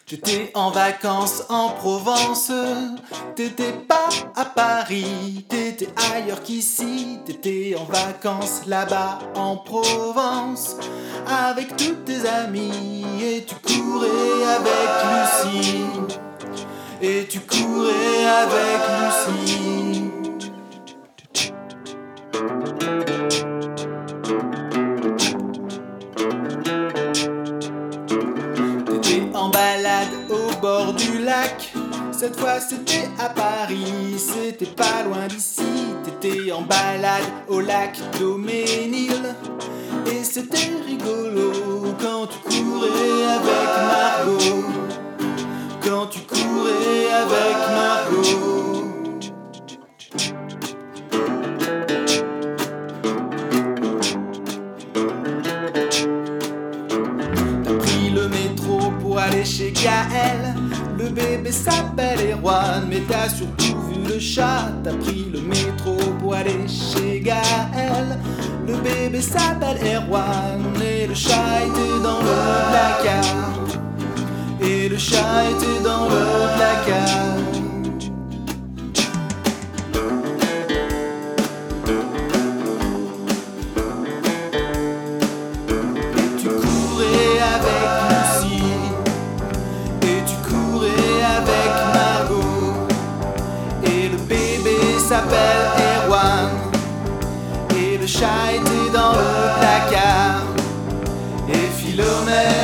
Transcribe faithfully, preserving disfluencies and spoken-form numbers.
T'étais en vacances en Provence, t'étais pas à Paris, t'étais ailleurs qu'ici, t'étais en vacances là-bas en Provence, avec tous tes amis, et tu courais avec Lucie, et tu courais avec Lucie. En balade au bord du lac, cette fois c'était à Paris, c'était pas loin d'ici. T'étais en balade au lac Daumesnil, et c'était rigolo quand tu courais avec Margot, quand tu courais avec Margot. Pour aller chez Gaël, le bébé s'appelle Erwan, mais t'as surtout vu le chat. T'as pris le métro pour aller chez Gaël, le bébé s'appelle Erwan, et le chat était dans le placard, et le chat était dans le placard. S'appelle Erwan, et le chat était dans le placard, et Philomène